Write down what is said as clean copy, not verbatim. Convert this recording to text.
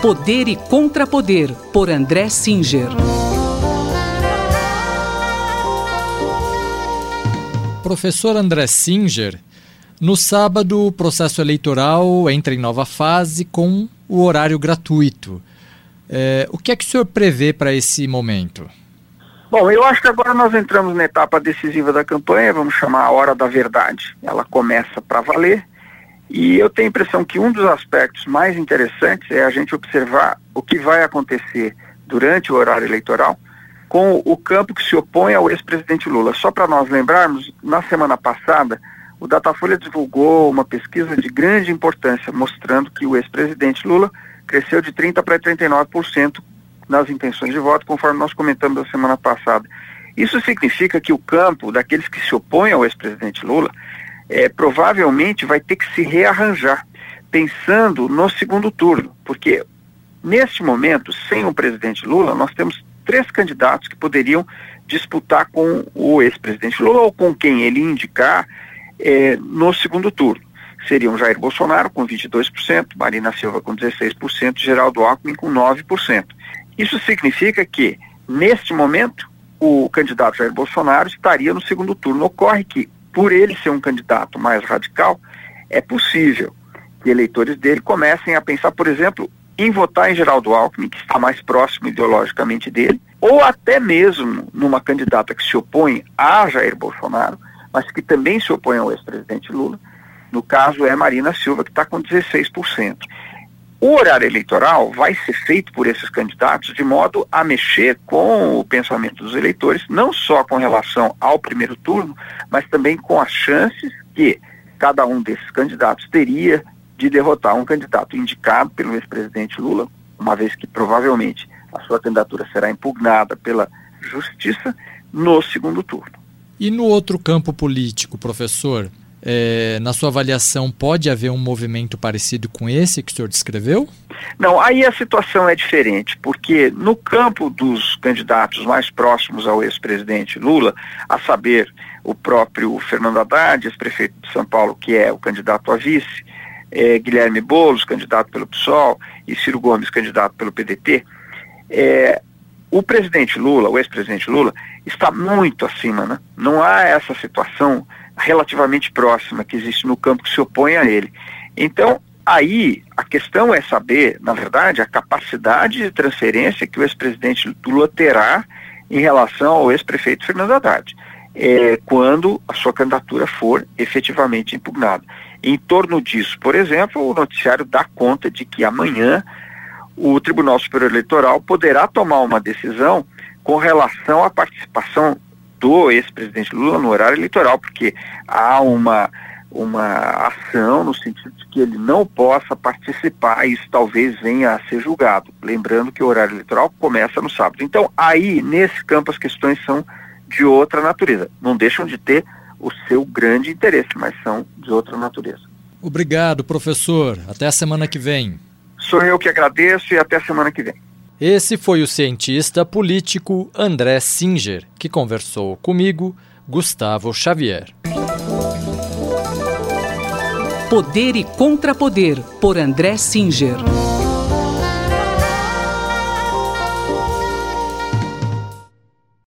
Poder e Contrapoder, por André Singer. Professor André Singer, no sábado o processo eleitoral entra em nova fase com o horário gratuito. O que é que o senhor prevê para esse momento? Bom, eu acho que agora nós entramos na etapa decisiva da campanha, vamos chamar a hora da verdade. Ela começa para valer. E eu tenho a impressão que um dos aspectos mais interessantes é a gente observar o que vai acontecer durante o horário eleitoral com o campo que se opõe ao ex-presidente Lula. Só para nós lembrarmos, na semana passada, o Datafolha divulgou uma pesquisa de grande importância, mostrando que o ex-presidente Lula cresceu de 30% para 39% nas intenções de voto, conforme nós comentamos na semana passada. Isso significa que o campo daqueles que se opõem ao ex-presidente Lula provavelmente vai ter que se rearranjar, pensando no segundo turno, porque neste momento, sem o presidente Lula, nós temos 3 candidatos que poderiam disputar com o ex-presidente Lula ou com quem ele indicar no segundo turno. Seriam Jair Bolsonaro com 22%, Marina Silva com 16%, Geraldo Alckmin com 9%. Isso significa que, neste momento, o candidato Jair Bolsonaro estaria no segundo turno. Ocorre que, por ele ser um candidato mais radical, é possível que eleitores dele comecem a pensar, por exemplo, em votar em Geraldo Alckmin, que está mais próximo ideologicamente dele, ou até mesmo numa candidata que se opõe a Jair Bolsonaro, mas que também se opõe ao ex-presidente Lula. No caso é Marina Silva, que está com 16%. O horário eleitoral vai ser feito por esses candidatos de modo a mexer com o pensamento dos eleitores, não só com relação ao primeiro turno, mas também com as chances que cada um desses candidatos teria de derrotar um candidato indicado pelo ex-presidente Lula, uma vez que provavelmente a sua candidatura será impugnada pela justiça no segundo turno. E no outro campo político, professor, na sua avaliação, pode haver um movimento parecido com esse que o senhor descreveu? Não, aí a situação é diferente, porque no campo dos candidatos mais próximos ao ex-presidente Lula, a saber, o próprio Fernando Haddad, ex-prefeito de São Paulo, que é o candidato a vice, Guilherme Boulos, candidato pelo PSOL, e Ciro Gomes, candidato pelo PDT, o presidente Lula, o ex-presidente Lula, está muito acima, né? Não há essa situação relativamente próxima que existe no campo que se opõe a ele. Então, aí, a questão é saber, na verdade, a capacidade de transferência que o ex-presidente Lula terá em relação ao ex-prefeito Fernando Haddad, quando a sua candidatura for efetivamente impugnada. Em torno disso, por exemplo, o noticiário dá conta de que amanhã o Tribunal Superior Eleitoral poderá tomar uma decisão com relação à participação do ex-presidente Lula no horário eleitoral, porque há uma ação no sentido de que ele não possa participar, e isso talvez venha a ser julgado. Lembrando que o horário eleitoral começa no sábado. Então, aí, nesse campo, as questões são de outra natureza. Não deixam de ter o seu grande interesse, mas são de outra natureza. Obrigado, professor. Até a semana que vem. Sou eu que agradeço e até a semana que vem. Esse foi o cientista político André Singer, que conversou comigo, Gustavo Xavier. Poder e Contrapoder, por André Singer.